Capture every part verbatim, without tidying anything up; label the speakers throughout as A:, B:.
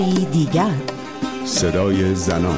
A: دیگر
B: صدای زنان.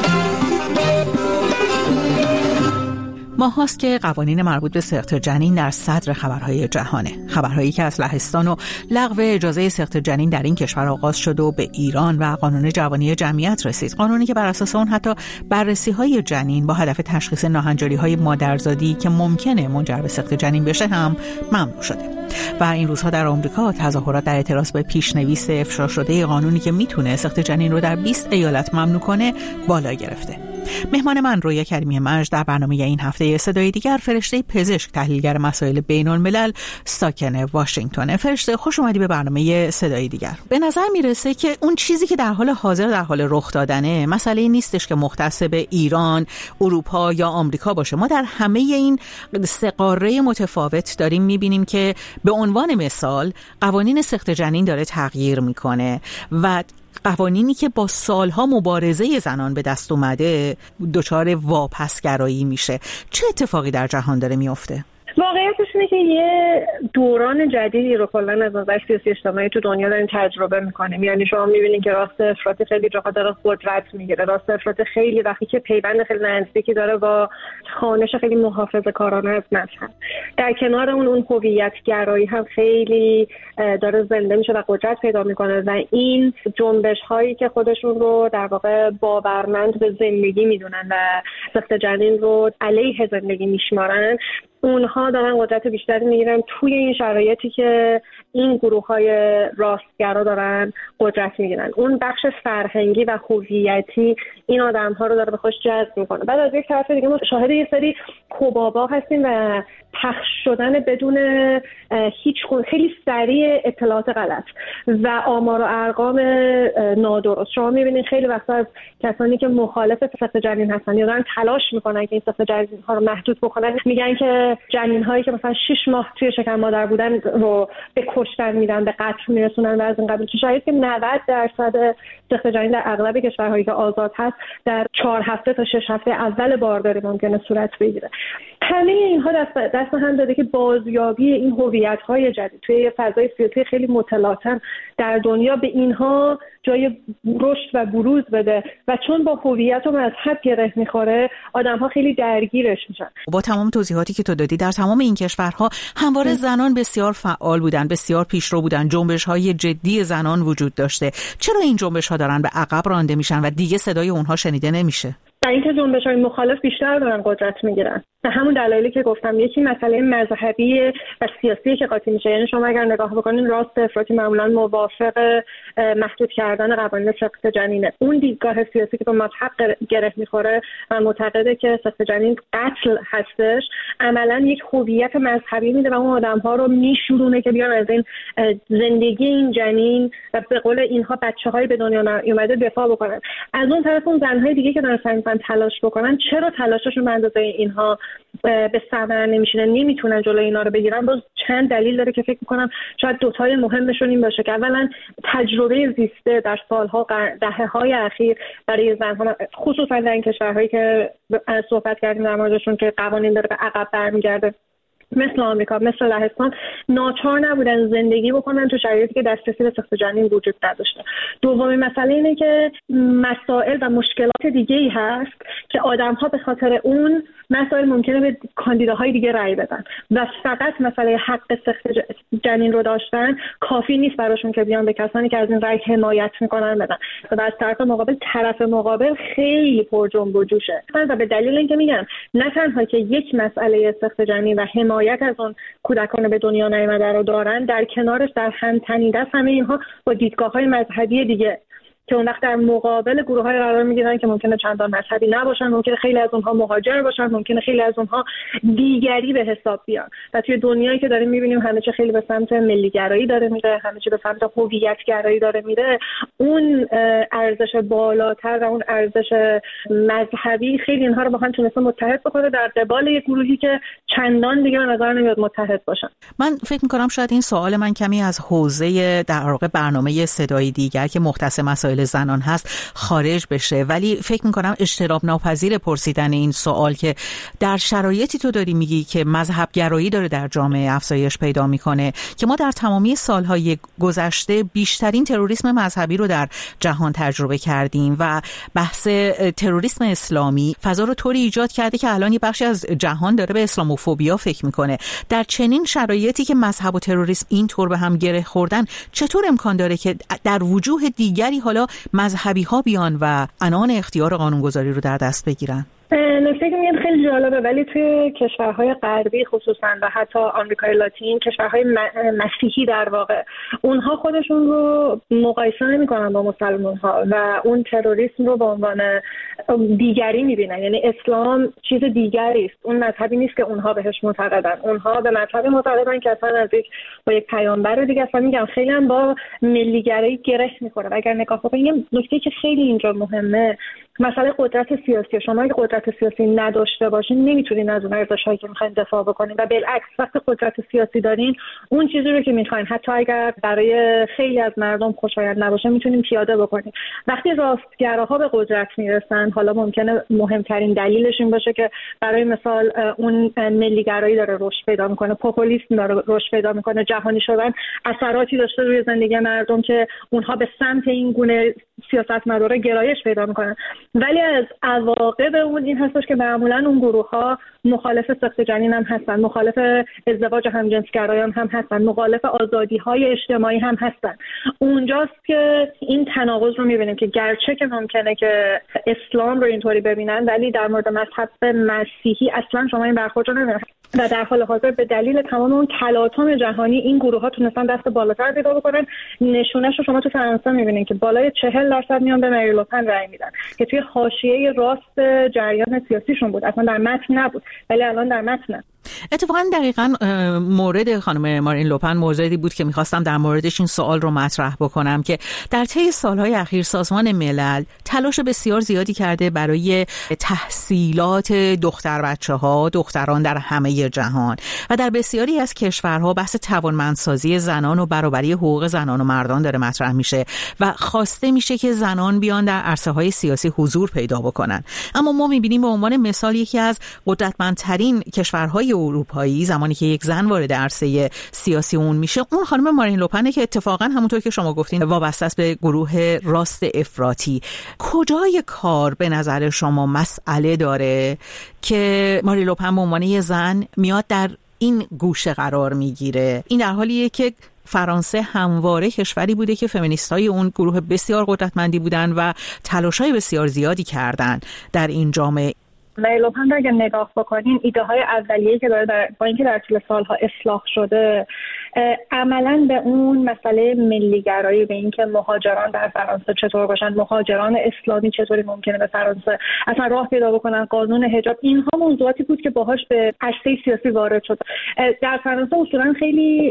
A: ماه هاست که قوانین مربوط به سقط جنین در صدر خبرهای جهانه. خبرهایی که از لهستان و لغو اجازه سقط جنین در این کشور آغاز شد و به ایران و قانون جوانی جمعیت رسید. قانونی که بر اساس اون حتی بررسی‌های جنین با هدف تشخیص ناهنجاری‌های مادرزادی که ممکنه منجر به سقط جنین بشه هم ممنوع شده. و این روزها در آمریکا تظاهرات در اعتراض به پیشنویس افشا شده قانونی که میتونه سقط جنین رو در بیست ایالت ممنوع کنه بالا گرفته. مهمان من رویا کریمی مجد در برنامه این هفته صدای دیگر فرشته پزشک، تحلیلگر مسائل بین الملل، ساکن واشنگتن. فرشته، خوش اومدی به برنامه صدای دیگر. به نظر میرسه که اون چیزی که در حال حاضر در حال رخ دادنه مسئله نیستش که مختص به ایران، اروپا یا آمریکا باشه. ما در همه این سه قاره متفاوت داریم میبینیم که به عنوان مثال قوانین سقط جنین داره تغییر میکنه و قوانینی که با سالها مبارزه زنان به دست اومده دچار واپسگرایی میشه. چه اتفاقی در جهان داره میفته؟
C: واقعیتش اینه که یه دوران جدیدی رو کلا از نظر سیاسی اجتماعی تو دنیا داریم تجربه میکنیم. یعنی شما میبینید که راست افراط خیلی جاها داره قدرت میگیره، راست افراط خیلی وقتی که پیوند خیلی نزدیکی داره با خوانش خیلی محافظه‌کارانه از مذهب. در کنار اون اون هویت گرایی هم خیلی داره زنده میشه و قدرت پیدا میکنه و این جنبش هایی که خودشون رو در واقع باورمند به زندگی میدونن و سقط جنین رو علیه زندگی میشمارن، اونها دارن قدرت بیشتری میگیرن توی این شرایطی که این گروه‌های راستگرا دارن قدرت میگیرن. اون بخش فرهنگی و هویتی این آدم‌ها رو داره به خودش جذب میکنه. بعد از یک طرف دیگه ما شاهد یه سری کوبابا هستیم و پخش شدن بدون هیچ خیلی سریع اطلاعات غلط و آمار و ارقام نادرست. شما می‌بینید خیلی وقتا از کسانی که مخالف سقط جنین هستن یا دارن تلاش میکنن که این سقط جنین ها رو محدود بکنن، میگن که جنین هایی که مثلا شش ماه توی شکم مادر بودن رو به کشتن میدن، به قتل میرسونن و از این قبیل. شاید که نود درصد سقط جنین در اغلب کشورهایی که آزاد هست در چهار هفته تا شش هفته اول بارداری ممکنه صورت بگیره. همه اینها دست دست هم داده که بازیابی این هویت‌های جدید توی فضای سیاسی خیلی متلاطم در دنیا به اینها جای رشد و بروز بده و چون با هویت و مذهب گره میخوره آدم‌ها خیلی درگیرش میشن.
A: با تمام توضیحاتی که تو دادی، در تمام این کشورها همواره زنان بسیار فعال بودن، بسیار پیشرو بودن، جنبش‌های جدی زنان وجود داشته. چرا این جنبش‌ها دارن به عقب رانده میشن و دیگه صدای اونها شنیده نمیشه؟
C: در اینکه جنبش‌های مخالف بیشتر دارن قدرت میگیرن. به همون دلایلی که گفتم، یکی مسئله مذهبی و سیاسی که قاطی میشه. یعنی شما اگر نگاه بکنین راست افراطی معمولا موافق محدود کردن قوانین سقط جنینه. اون دیدگاه سیاسی که به مذهب گره میخوره و معتقده که سقط جنین قتل هستش، عملا یک هویت مذهبی میده و اون آدم‌ها رو میشورونه که بیان از این زندگی این جنین و به قول اینها بچه‌های به دنیا اومده دفاع بکنن. از اون طرف اون زن‌های دیگه که دارن سعی می‌کنن تلاش بکنن، چرا تلاششون به اندازه اینها به ثمر نمیشینه، نمیتونن جلوی اینا رو بگیرن؟ باز چند دلیل داره که فکر میکنم شاید دوتای مهمشون این باشه که اولا تجربه زیسته در سالها دهه‌های اخیر برای زن‌ها، خصوصا در این کشورهایی که صحبت کردیم در موردشون که قوانین داره به عقب برمیگرده، مثل آمریکا، مثل لهستان، ناچار نبودن زندگی بکنن تو شرایطی که دسترسی به سقط جنین وجود نداشته. دومین مسئله اینه که مسائل و مشکلات دیگه‌ای هست که آدم‌ها به خاطر اون مسائل ممکنه به کاندیداهای دیگه رأی بدن و فقط مسئله حق سقط جنین رو داشتن کافی نیست براشون که بیان به کسانی که از این رأی حمایت میکنن بدن. و از طرف مقابل، طرف مقابل خیلی پر جنب و جوشه و به دلیل اینکه میگن نه تنها که یک مسئله سقط جنین و حمایت از اون کودکان به دنیا نیامده رو دارن، در کنارش در هم تنیده است همه اینها با دیدگاه‌های مذهبی دیگه که اون وقت در مقابل گروه‌های قرار می‌گیرن که ممکنه چندان مذهبی نباشن، ممکنه خیلی از اونها مهاجر باشن، ممکنه خیلی از اونها دیگری به حساب بیان. و توی دنیایی که داریم می‌بینیم همه چی خیلی به سمت ملی‌گرایی داره میره، همه چی به سمت هویت‌گرایی داره میره، اون ارزش بالاتر و اون ارزش مذهبی خیلی اینها رو با هم تونسته متحد بکنه در قبال یک گروهی که چندان دیگه به نظر نمیاد متحد باشن.
A: من فکر می‌کنم شاید این سوال من کمی از حوزه در واقع برنامه صدای دیگر که مختص مسائل مسائل زنان هست خارج بشه. ولی فکر میکنم اجتناب ناپذیر پرسیدن این سوال که در شرایطی تو داری میگی که مذهب گرایی داره در جامعه افزایش پیدا میکنه، که ما در تمامی سالهای گذشته بیشترین تروریسم مذهبی رو در جهان تجربه کردیم و بحث تروریسم اسلامی فضا رو طوری ایجاد کرده که الان یه بخشی از جهان داره به اسلاموفوبیا فکر میکنه. در چنین شرایطی که مذهب و تروریسم اینطور به هم گره خوردن، چطور امکان داره که در وجوه دیگری حالا مذهبی ها بیان و عنان اختیار قانونگذاری رو در دست بگیرن؟
C: نکته که میگم خیلی جالبه، ولی توی کشورهای غربی خصوصا و حتی آمریکای لاتین، کشورهای مسیحی در واقع، اونها خودشون رو مقایسه نمی‌کنن با مسلمان‌ها و اون تروریسم رو به عنوان دیگری می‌بینن. یعنی اسلام چیز دیگری است، اون مذهبی نیست که اونها بهش معتقدن. اونها به مذهب معتقدن که اصلا نزدیک با یک پیامبر دیگه. اصلا میگم خیلی هم با ملیگرایی گره می‌خوره. اگر نگاه بکنیم، نکته که خیلی اینجا مهمه مسئله قدرت سیاسی. شما اگه قدرت سیاسی نداشته باشین نمیتونین از اون ارزش‌هایی که میخواین دفاع بکنین، و بالعکس وقتی قدرت سیاسی دارین اون چیزی رو که میخواین حتی اگر برای خیلی از مردم خوشایند نباشه میتونین پیاده بکنین. وقتی راستگراها به قدرت میرسن، حالا ممکنه مهمترین دلیلش این باشه که برای مثال اون ملیگرایی داره رشد پیدا میکنه، پوپولیسم داره رشد پیدا میکنه، جهانی شدن اثراتی داشته روی زندگی مردم که اونها به سمت این گونه سیاستمدارا گرایش پیدا میکنن. ولی از عواقب اون این هستش که معمولا اون گروه‌ها مخالف سخت جنین هم هستن، مخالف ازدواج همجنسگرایان هم هستن، مخالف آزادی‌های اجتماعی هم هستن. اونجاست که این تناقض رو می‌بینیم که گرچه که ممکنه که اسلام رو اینطوری ببینن، ولی در مورد مذهب مسیحی اصلا شما این برخورد رو نمی‌بینید. و در حال حاضر به دلیل تمام اون تلاطم جهانی این گروه‌ها تونستن دست بالاتر پیدا بکنن. نشونه‌شو شما تو فرانسه می‌بینید که بالای چهل درصد میان به مری لوپن رأی میدن که توی حاشیه راست جریان سیاسیشون بود، اصلا در متن نبود، ولی الان در متن.
A: اتفاقا دقیقاً مورد خانم مارین لوپن موردی بود که میخواستم در موردش این سوال رو مطرح بکنم که در طی سالهای اخیر سازمان ملل تلاش بسیار زیادی کرده برای تحصیلات دختر بچه ها، دختران در همه جهان، و در بسیاری از کشورها بحث توانمندسازی زنان و برابری حقوق زنان و مردان داره مطرح میشه و خواسته میشه که زنان بیان در عرصه‌های سیاسی حضور پیدا بکنن. اما ما میبینیم به عنوان مثال یکی از قدرتمندترین کشورهای اروپایی زمانی که یک زن وارد عرصه سیاسی اون میشه، اون خانم مارین لوپنه که اتفاقا همونطور که شما گفتین وابسته است به گروه راست افراطی. کجای کار به نظر شما مسئله داره که مارین لوپن به عنوان یه زن میاد در این گوشه قرار میگیره؟ این در حالیه که فرانسه همواره کشوری بوده که فمینیستای اون گروه بسیار قدرتمندی بودن و تلاشای بسیار زیادی کردن در این جامعه.
C: مری لوپن رو اگر نگاه بکنین، ایده های اولیه‌ای که داره در با اینکه در طول سالها اصلاح شده، عملاً به اون مسئله ملیگرایی، به اینکه مهاجران در فرانسه چطور باشن، مهاجران اسلامی چطوری ممکنه به فرانسه اصلا راه پیدا بکنن، قانون حجاب، اینها موضوعاتی بود که باهاش به عرصه سیاسی وارد شد. در فرانسه اصولاً خیلی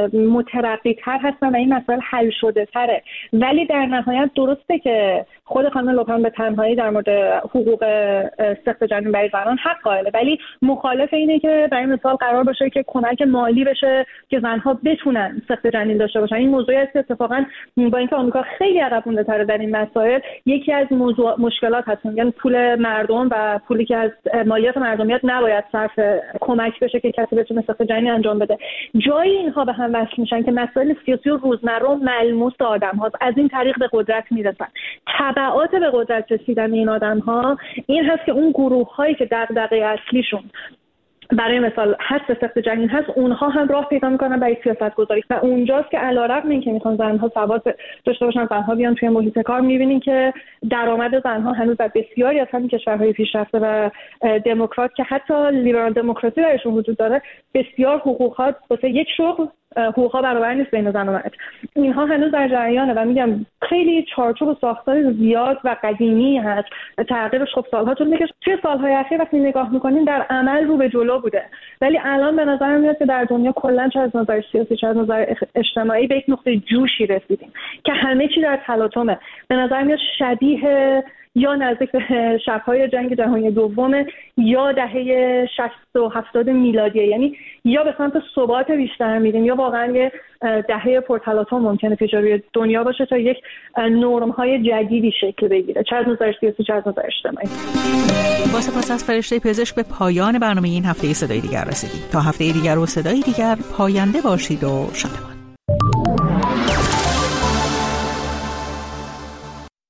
C: مترقی‌تر هستن و این مسئله حل شده تره، ولی در نهایت درسته که خود خانم لوپن به تنهایی در مورد حقوق سخت جنین برای زنان حق قائله، ولی مخالف اینه که برای مثال قرار باشه که کمک مالی بشه که زنها بتونن سخت جنین داشته باشن. این موضوعی است که اتفاقا با اینکه آمریکا خیلی عقب مونده در این مسائل، یکی از موضوع مشکلات هست، یعنی پول مردم و پولی که از مالیات مردمیت نباید صرف کمک بشه که کسی بتونه سخت جنین انجام بده. جایی اینها به هم وصل میشن که مسائل سیاسی و روزمره ملموس آدم‌هاست، از این طریق به قدرت میرسن. تبعات به قدرت رسیدن این آدم‌ها این هست که اون گروه‌هایی که دغدغه اصلیشون برای مثال هست سخت جنین هست، اونها هم راه پیدا میکنن برای سیاست گذاری و اونجاست که علیرغم اینکه میخوان زنها سواد داشته باشن، زنها بیان توی محیط کار، میبینین که درآمد زنها هنوز در بسیاری از همین کشورهای پیشرفته و دموکرات که حتی لیبرال دموکراسی درشون وجود داره، بسیار حقوقات واسه یک شغل حقوقا برابر نیست بین زن و مرد. اینها هنوز در جریانه و میگم خیلی چارچوب و ساختار زیاد و قدیمی هست. تغییرش خب سالها طول میکشه. توی سالهای اخیر وقتی نگاه میکنین در عمل رو به جلو بوده، ولی الان به نظر میاد که در دنیا کلا چه از نظر سیاسی چه از نظر اجتماعی به یک نقطه جوشی رسیدیم که همه چی در تلاطمه. به نظر میاد شبیه یا نزدیک به شب‌های جنگ جهانی دوم یا دهه شصت و هفتاد میلادی. یعنی یا به سمت ثبات بیشتر میریم یا واقعا یه دهه پرتلاطم ممکنه پیش روی دنیا باشه تا یک نرم‌های جدیدی شکل بگیره، چه از نظر سیاسی چه از نظر اجتماعی.
A: با سپاس از فرشته پزشک به پایان برنامه این هفته صدای دیگر رسیدیم. تا هفته دیگر و صدای دیگر، پاینده باشید و شادمان.